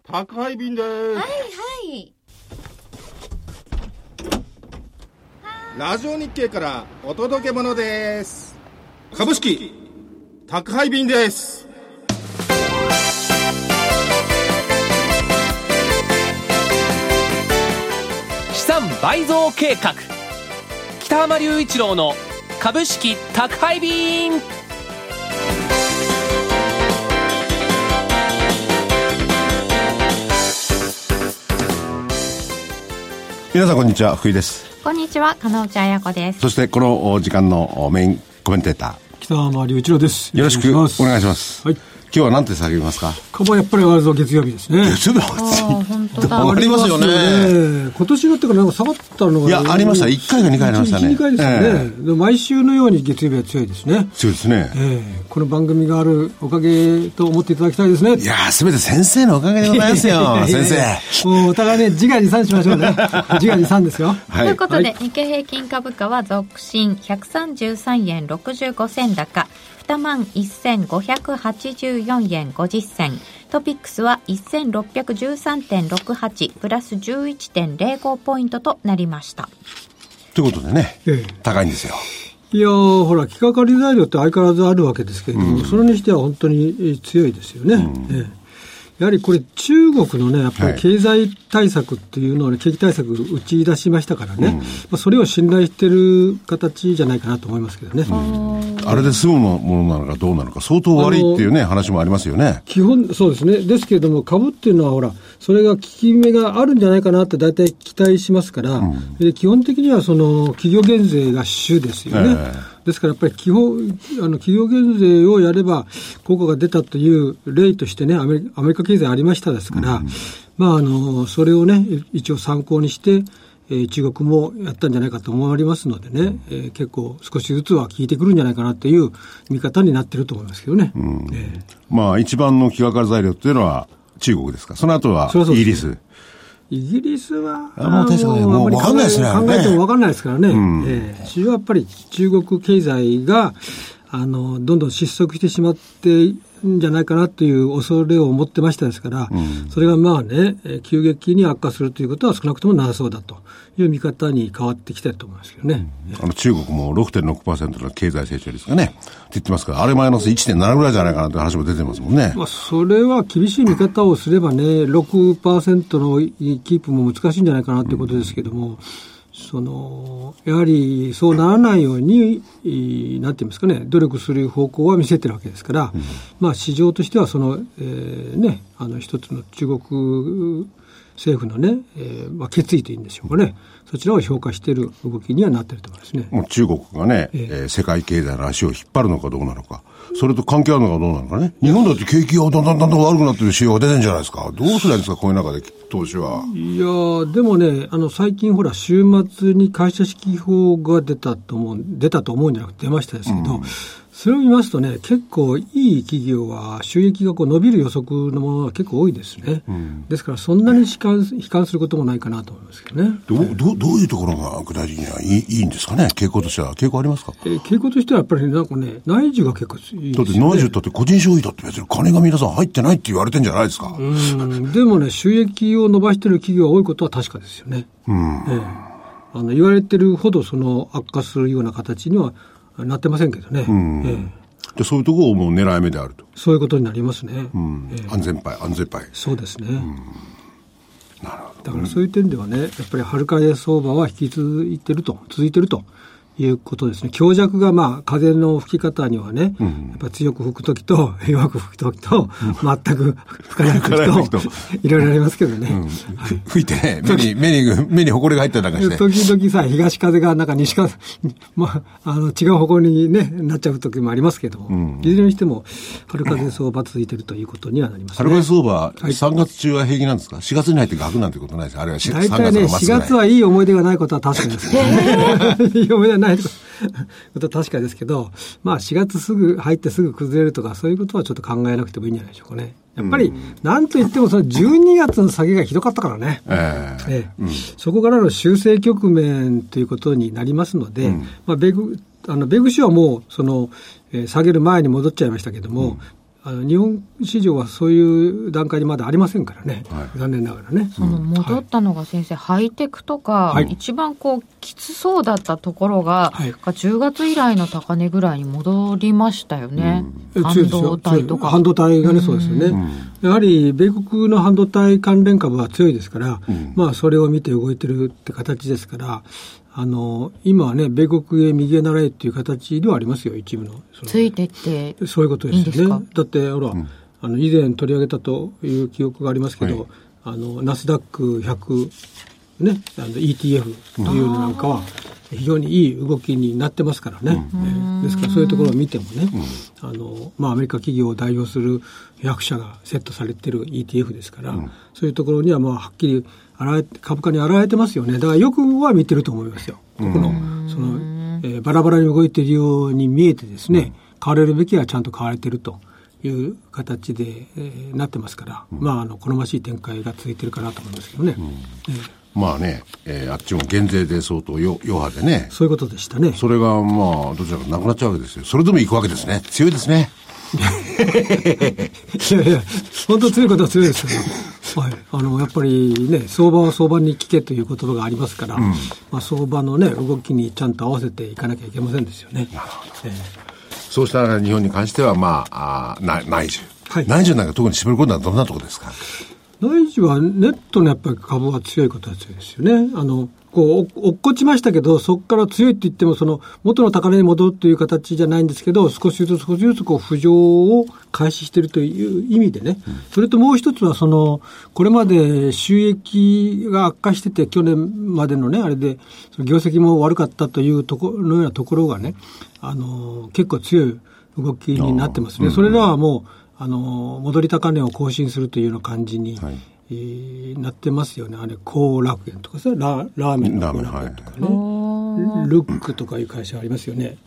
宅配便です。はいはい。 ラジオ日経からお届け物です。株式宅配便です。 資産倍増計画、北浜隆一郎の株式宅配便。 皆さんこんにちは、福井です。 こんにちは、金内彩子です。 そしてこの時間のメインコメンテーター、 北浜隆一郎です。 よろしくお願いします。はい、今日は何て叫びますか？ 株はやっぱり月曜日ですね。 月曜日は本当だ。 ありますよね。 今年のってからなんか下がったのが、 いやありました。1回か2回ありましたね。 1、2回ですよね。で毎週のように月曜日は強いですね。 強いですね。 この番組があるおかげと思っていただきたいですね。 いやすべて先生のおかげでございますよ。先生。 もうお互いね自画自賛しましょうね。自画自賛ですよ。 ということで、日経平均株価は続伸133円65銭高。21,584 円50銭。トピックスは 1613.68 プラス 11.05 ポイントとなりました。 ということでね、高いんですよ。 いやほら気がかり材料って相変わらずあるわけですけれども、それにしては本当に強いですよね。やはりこれ中国のねやっぱり経済対策っていうのを、ね、景気対策打ち出しましたからね、それを信頼している形じゃないかなと思いますけどね。 あれで済むものなのかどうなのか相当悪いっていうね話もありますよね。 基本そうですね。ですけれども株っていうのはほらそれが効き目があるんじゃないかなって大体期待しますから、基本的にはその企業減税が主ですよね。ですからやっぱり企業減税をやれば効果が出たという例としてねアメリカ経済ありましたですから、それをね一応参考にして中国もやったんじゃないかと思われますのでね、結構少しずつは効いてくるんじゃないかなという見方になっていると思いますけどね。 一番の気がかり材料っていうのは中国ですか。その後はイギリス。 イギリスはもう分かんないですね。 考えても分かんないですからね。主要はやっぱり中国経済がどんどん失速してしまってんじゃないかなという恐れを持ってましたですから、それが急激に悪化するということは少なくともなさそうだという見方に変わってきてると思いますけどね。 中国も 6.6% の経済成長率がねって言ってますから、あれマイナス 1.7 ぐらいじゃないかなという話も出てますもんね。 それは厳しい見方をすればね 6% のキープも難しいんじゃないかなということですけども、やはりそうならないようになんて言いますかね、努力する方向は見せてるわけですから、市場としては一つの中国政府のね、決意というんでしょうかね、そちらを評価している動きにはなっていると思いますね。 もう中国がね、世界経済の足を引っ張るのかどうなのか、それと関係あるのかどうなのかね。日本だって景気がだんだん悪くなっている指標が出てるんじゃないですか。どうするんですか、こういう中で投資は。 いやでもね最近ほら週末に会社指揮法が出たと思うんじゃなくて出ましたですけど、それを見ますとね結構いい企業は収益が伸びる予測のものが結構多いですね。ですからそんなに悲観することもないかなと思いますけどね。 どういうところが具体的にはいいんですかね。傾向としては傾向ありますか。 傾向としてはやっぱり内需が結構いいですよね。 だって内需だって個人消費だって別に金が皆さん入ってないって言われてるんじゃないですか。 でもね収益を伸ばしている企業が多いことは確かですよね。言われてるほど悪化するような形にはなってませんけどね。 でそういうところをもう狙い目であると、 そういうことになりますね。 安全牌そうですね。 なるほど。 だからそういう点ではねやっぱり春風相場は引き続いているということですね。強弱が風の吹き方にはね、やっぱ強く吹くときと弱く吹くときと、全く吹かないときといろいろありますけどね。 吹いてね目に埃が入ったりなんかして、 時々さ東風が西風違う方向にねなっちゃうときもありますけども、いずれにしても春風相場続いているということにはなりますね。 春風相場、3月中は平気なんですか。4月に入って逆なんてことないです。あれは3月の末ぐらい。 大体ね4月はいい思い出がないことは確かですね。いい思い出がないことは確かですけど、4月入ってすぐ崩れるとかそういうことはちょっと考えなくてもいいんじゃないでしょうかね。やっぱりなんといっても12月の下げがひどかったからね。そこからの修正局面ということになりますので、米国氏はもう下げる前に戻っちゃいましたけども、 日本市場はそういう段階にまだありませんからね、残念ながらね。 その戻ったのが先生、ハイテクとか、一番きつそうだったところが、10月以来の高値ぐらいに戻りましたよね。半導体とか。 半導体がね、そうですよね。やはり米国の半導体関連株は強いですから、まあそれを見て動いてるって形ですから、今はね、米国へ右へ習えっていう形ではありますよ、一部の。 ついてってそういうことですよね。だって、ほら、以前取り上げたという記憶がありますけど、ナスダック100、ね、ETF というのなんかは、非常にいい動きになってますからね。ですから、そういうところを見てもね、まあ、アメリカ企業を代表する100社がセットされている ETF ですから、そういうところには、まあ、はっきり株価に現れてますよね。だからよくは見てると思いますよ。このバラバラに動いているように見えてですね、買われるべきはちゃんと買われているという形で、なってますから、まあ、好ましい展開が続いているかなと思いますけどね。 まあね、あっちも減税で相当余波でね。 そういうことでしたね。 それがまあ、どちらかなくなっちゃうわけですよ。それでも行くわけですね。強いですね。 いやいや、本当強いことは強いですよね。はい、やっぱりね、相場は相場に聞けという言葉がありますから、まあ、相場のね、動きにちゃんと合わせていかなきゃいけませんですよね。 そうした日本に関しては、まあ、内需。内需なんか特に絞り込んだのはどんなところですか？ 内需はネットのやっぱり株は強いことは強いですよね。落っこちましたけど、そこから強いって言っても、元の高値に戻るという形じゃないんですけど、少しずつ浮上を開始しているという意味でね。それともう一つは、これまで収益が悪化してて、去年までのね、あれで、業績も悪かったというのようなところがね、結構強い動きになってますね。それらはもう、戻り高値を更新するというような感じに、なってますよね。幸楽園とかさ、ラーメンの幸楽園とかね、ルックとかいう会社ありますよね。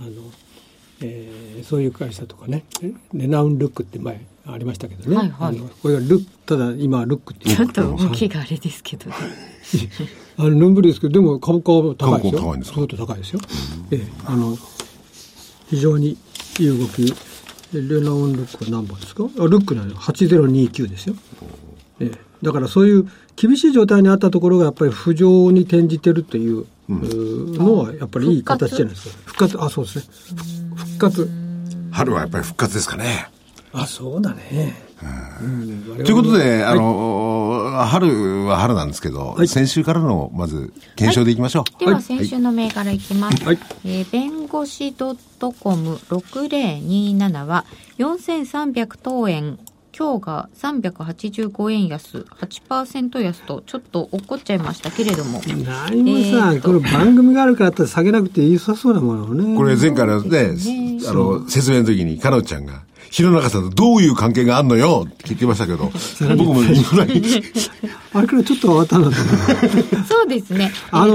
そういう会社とかね、レナウンルックって前ありましたけどね。これがただ今ルックっていう。 ちょっと動きがあれですけどね。 のんぶりですけど、でも株価は高いですよ。 高いんですか？ 相当高いですよ。非常にいい動き。レナウンルックは何本ですか？ルックなの8029ですよ。だからそういう厳しい状態にあったところがやっぱり浮上に転じてるというのはやっぱりいい形じゃないですか。復活、そうですね。復活。 春はやっぱり復活ですかね。 そうだね。 ということで、春は春なんですけど、先週からのまず検証でいきましょう。 では先週の銘柄いきます。弁護士 .com6027 は4300等円。今日が385円安、8% 安とちょっと落っこっちゃいましたけれども。 何もさ、この番組があるからって下げなくていいさそうなものをね。 これ前回のね、説明の時に、かのちゃんが、弘中さんとどういう関係があんのよって聞いてましたけど、僕も言わない。 あれからちょっと分かったんだと思う。 そうですね。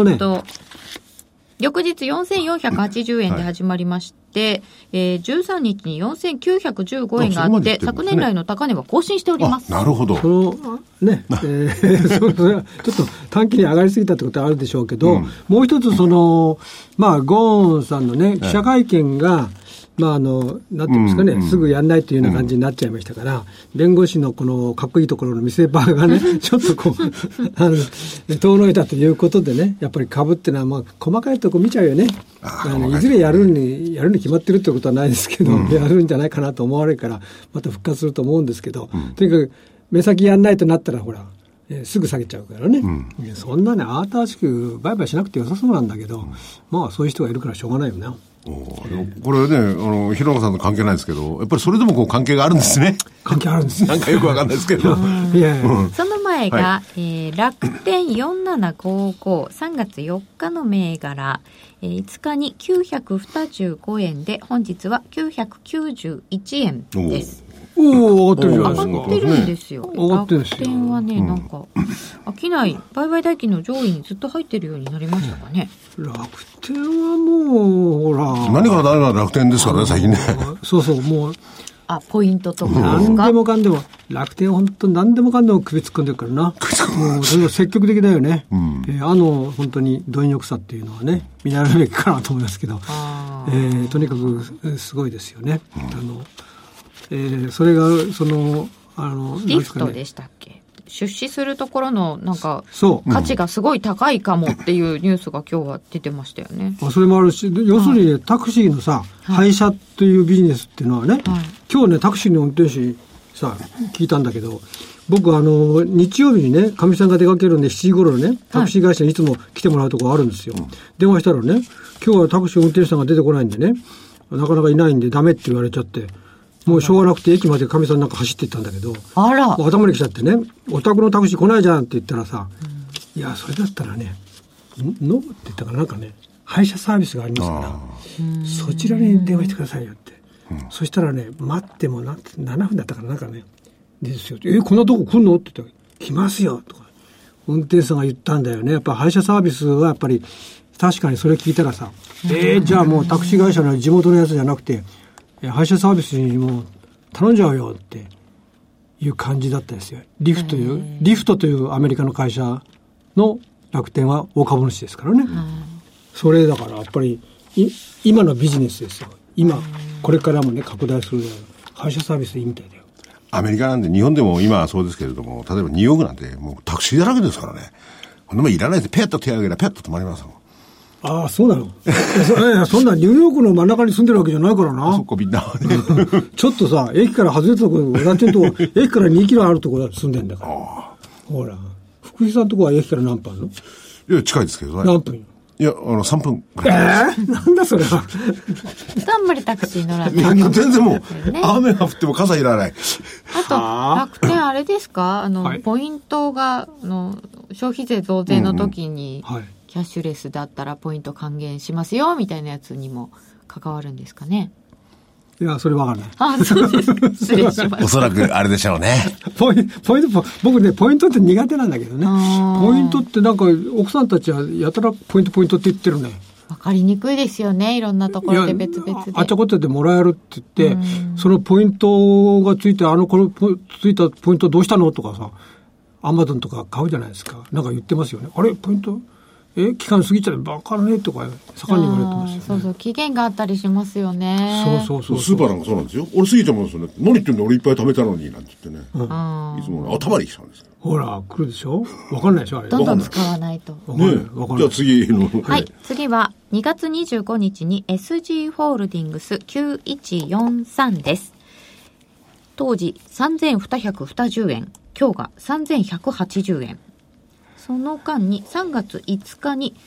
翌日4480円で始まりまして、13日に4915円があって、昨年来の高値は更新しております。 なるほど。 ね、それはちょっと短期に上がりすぎたってことはあるでしょうけど、もう一つまあ、ゴーンさんのね、記者会見が、まあ、なんていうんですかね、すぐやんないというような感じになっちゃいましたから、弁護士のこのかっこいいところの見せ場がね、ちょっと遠のいたということでね、やっぱり株ってのは、まあ、細かいとこ見ちゃうよね。いずれやるに決まってるってことはないですけど、やるんじゃないかなと思われるから、また復活すると思うんですけど、とにかく、目先やんないとなったら、ほら、すぐ下げちゃうからね。そんなね、慌ただしく売買しなくてよさそうなんだけど、まあ、そういう人がいるからしょうがないよな。 これね、弘中さんと関係ないですけど、やっぱりそれでも関係があるんですね。 関係あるんですね。 なんかよくわかんないですけど。 その前が、楽天4755、3月4日の銘柄、5日に925円で、本日は991円です。 上がってるじゃないですか。 上がってるんですよ。楽上がってるんですよ。 天はね、なんか、商い、売買代金の上位にずっと入ってるようになりましたかね。 楽天はもう、ほら。 何から何から楽天ですからね、最近ね。 そうそう、もう。 ポイントとか何でもかんでも、楽天本当何でもかんでも首突っ込んでるからな。もう、それは積極的だよね。本当に貪欲さっていうのはね、見習うべきかなと思いますけど、とにかくすごいですよね。 それがリフトでしたっけ、出資するところのなんか価値がすごい高いかもっていうニュースが今日は出てましたよね。 それもあるし、要するに、タクシーのさ、配車というビジネスっていうのはね、今日ねタクシーの運転手さ聞いたんだけど、僕日曜日にねかみさんが出かけるんで7時頃ねタクシー会社にいつも来てもらうところあるんですよ、電話したらね、今日はタクシー運転手さんが出てこないんでね、なかなかいないんでダメって言われちゃって、もうしょうがなくて駅までかみさんなんか走っていったんだけど、 あら頭に来ちゃってね、お宅のタクシー来ないじゃんって言ったらさ、いやそれだったらねノブって言ったからなんかね配車サービスがありますからそちらに電話してくださいよって、そしたらね待っても7分だったからなんかねですよ、こんなとこ来んのって言ったら来ますよとか運転手さんが言ったんだよね。やっぱ配車サービスはやっぱり確かにそれ聞いたらさ、じゃあもうタクシー会社の地元のやつじゃなくて配車サービスにもう頼んじゃうよっていう感じだったですよ。リフトというアメリカの会社の楽天は大株主ですからね。それだからやっぱり今のビジネスですよ。今これからもね拡大する配車サービスでいいみたいだよ。 アメリカなんで日本でも今はそうですけれども、例えばニューヨークなんてもうタクシーだらけですからね。ほんでもいらないでペッと手を挙げればペッと止まりますもん。 ああ、そうなのそんなニューヨークの真ん中に住んでるわけじゃないからな。 そっか、みんな。 ちょっとさ、駅から外れたところ、私のとこ駅から2キロあるところに住んでんだから。ほら、福井さんのところは駅から何分あるの？ いや、近いですけどね。 何分よ？ いや、3分。 なんだそれは。 あんまりタクシー乗らない。 全然もう、雨が降っても傘いらない。 あと、楽天あれですか？ポイントが、消費税増税の時に、キャッシュレスだったらポイント還元しますよ、みたいなやつにも関わるんですかね？ いや、それわかんない。 あ、そうです。失礼しました。 おそらくあれでしょうね。 ポイント、僕ね、ポイントって苦手なんだけどね。ポイントってなんか、奥さんたちはやたらポイントって言ってるね。 わかりにくいですよね。いろんなところで別々で。 あっちゃこっちゃでもらえるって言って、そのポイントがついて、ついたポイントどうしたのとかさ、アマゾンとか買うじゃないですか。なんか言ってますよね。あれ、ポイント期間過ぎちゃうバカねとか盛んに言われてますよね。 そうそう、期限があったりしますよね。 そうスーパーなんかそうなんですよ。俺過ぎちゃうんですよね。何言ってんだ俺いっぱい貯めたのになんて言ってね、いつも頭にきちゃうんですよ。 ほら来るでしょ。わかんないでしょあれ。 どんどん使わないと。 じゃあ次のはい、次は2月25日に SG ホールディングス9143です。当時3220円、今日が3180円。その間に3月5日に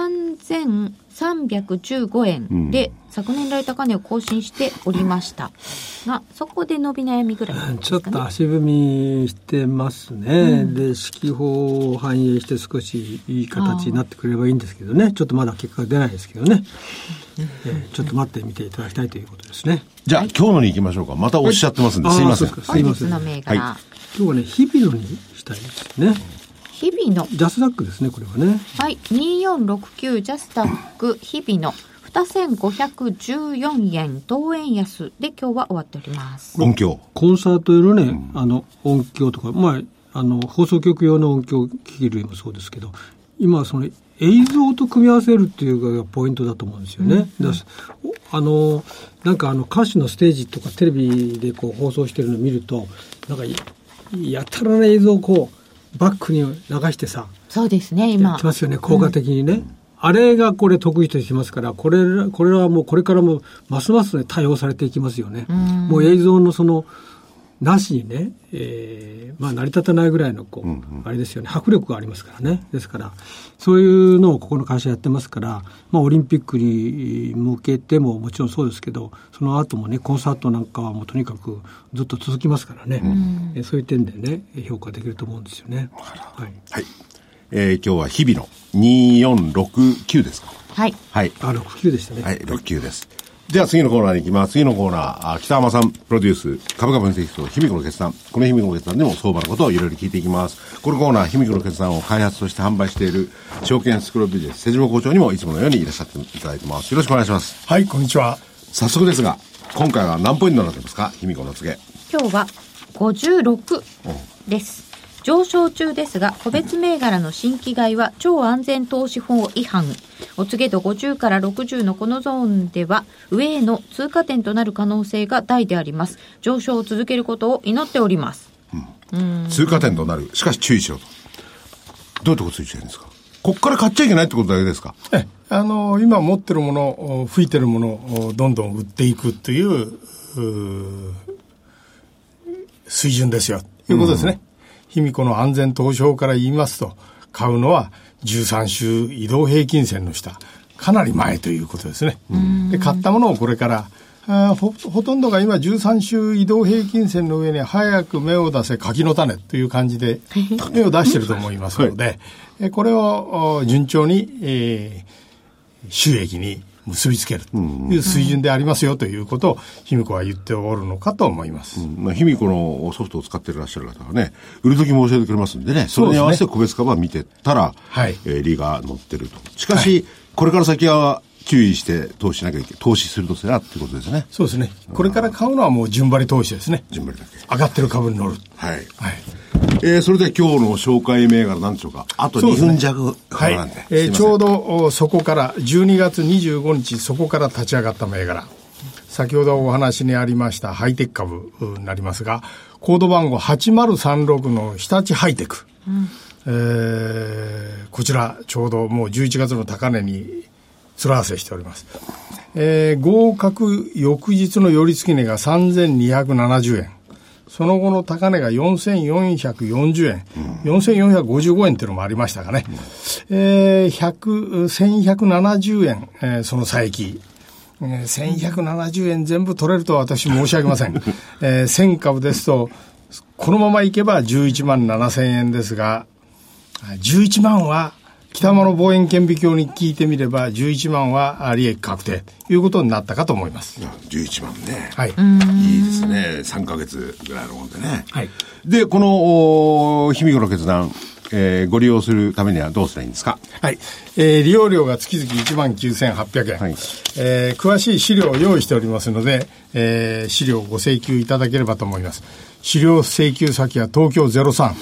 3315円で昨年来高値を更新しておりましたが、そこで伸び悩みぐらいですかね。 ちょっと足踏みしてますね、で指揮法を反映して少しいい形になってくれればいいんですけどね。ちょっとまだ結果が出ないですけどね、ちょっと待ってみていただきたいということですね。 じゃあ今日のに行きましょうか。またおっしゃってますんで、すいません。 本日の銘柄、 今日はね日々のにしたいですね。 日々のジャスダックですね、これはね。 はい、2469ジャスダック日々の2514円当円安で今日は終わっております。 音響コンサート用のね、音響とか、放送局用の音響機器類もそうですけど、今その映像と組み合わせるっていうのがポイントだと思うんですよね。なんか歌手のステージとかテレビでこう放送してるのを見ると、なんかやたらな映像をこうバックに流してさ、 そうですね、今やってますよね、効果的にね、あれがこれ得意としてますから、これはもうこれからもますますね対応されていきますよね。もう映像のそのなしにね、成り立たないぐらいのあれですよね、迫力がありますからね。ですからそういうのをここの会社やってますから、オリンピックに向けてももちろんそうですけど、その後もねコンサートなんかはもうとにかくずっと続きますからね、そういう点でね評価できると思うんですよね。はい、 今日は日々の2469ですか。 はい、 69でしたね。 はい、69です。じゃあ次のコーナーに行きます。次のコーナー、北浜さんプロデュース株価分析室日々の決算。この日々の決算でも相場のことをいろいろ聞いていきます。このコーナー、日々の決算を開発として販売している証券スクロールビジネス瀬島校長にもいつものようにいらっしゃっていただいてます。よろしくお願いします。 はい、こんにちは。 早速ですが、今回は何ポイントになってますか、日々の告げ。 今日は56です。 上昇中ですが、個別銘柄の新規買いは超安全投資法違反。お告げ度50から60のこのゾーンでは上への通過点となる可能性が大であります。上昇を続けることを祈っております。 通過点となる。しかし注意しろと。どういうとこついてるんですか？こっから買っちゃいけないってことだけですか？ 今持ってるもの、吹いてるものをどんどん売っていくという水準ですよということですね。卑弥呼の安全投資法から言いますと、買うのは13週移動平均線の下、かなり前ということですね。で、買ったものをこれからほとんどが今13週移動平均線の上に早く芽を出せ柿の種という感じで芽を出していると思いますので、これを順調に、収益に結びつけるという水準でありますよということを卑弥呼は言っておるのかと思います。 卑弥呼のソフトを使っていらっしゃる方はね、売るときも教えてくれますんでね、それに合わせて個別株は見てたら、利が乗ってると。しかし、これから先は注意して投資しなきゃいけない。投資するとせなってことですね。 そうですね。これから買うのはもう順張り投資ですね。 順張りだけ。 上がってる株に乗る。 はい。それで今日の紹介銘柄なんでしょうか。あと2分弱なんで。 ちょうどそこから12月25日そこから立ち上がった銘柄。先ほどお話にありましたハイテク株になりますが、コード番号8036の日立ハイテク。こちらちょうどもう11月の高値に面合わせしております。合格翌日の寄り付き値が3270円。その後の高値が4440円、4455円っていうのもありましたがね、1170円、その差益、1170円全部取れるとは私申し上げません。1000株ですと、このままいけば11万7000円ですが、11万は北山の望遠顕微鏡に聞いてみれば11万は利益確定ということになったかと思います。 11万ね。 はい。 いいですね。3ヶ月ぐらいのもんでね。 はい。 で、この卑弥呼の決断、ご利用するためにはどうすればいいんですか？ はい。利用料が月々 19,800 円。はい。詳しい資料を用意しておりますので、資料をご請求いただければと思います。資料請求先は東京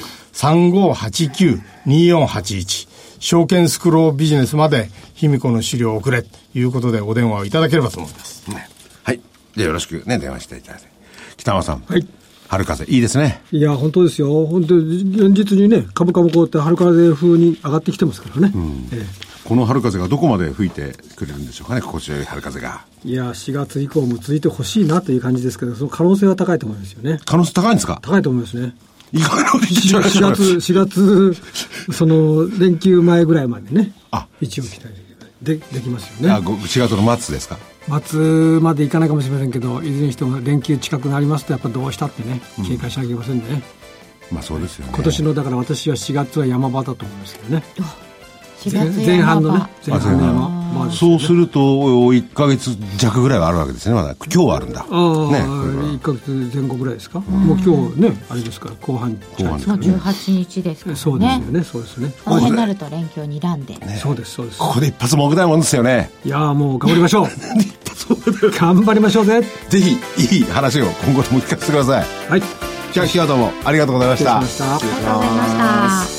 03-3589-2481。証券スクロービジネスまで卑弥呼の資料を送れということでお電話をいただければと思います。 はい。で、よろしくね、電話していただいて。北山さん。 はい。 春風、いいですね。 いや、本当ですよ。本当現実にね、株価もこうやって春風風に上がってきてますからね。 この春風がどこまで吹いてくれるんでしょうかね、心地よい春風が。 いや、4月以降も続いてほしいなという感じですけど、その可能性は高いと思いますよね。 可能性高いんですか？ 高いと思いますね。 意外なこと言っちゃいましたね。 4月、その、連休前ぐらいまでね。一応期待できますよね。 4月の末ですか？ 末までいかないかもしれませんけど、いずれにしても連休近くなりますと、やっぱどうしたってね、警戒しなきゃいけませんね。 まあそうですよね。 今年の、だから私は4月は山場だと思いますけどね。 前半のね。前半の山場。 そうすると、1ヶ月弱ぐらいはあるわけですね、まだ。今日はあるんだ。 1ヶ月前後ぐらいですか。もう今日ね、あれですから、後半もう18日ですからね。 そうですよね、そうですね。 この辺になると連休にらんで。 そうです、そうです。 ここで一発も多くないもんですよね。 いやもう頑張りましょう。頑張りましょうぜ。 ぜひ、いい話を今後とも聞かせてください。 はい。 じゃあ、今日はどうもありがとうございました。 ありがとうございました。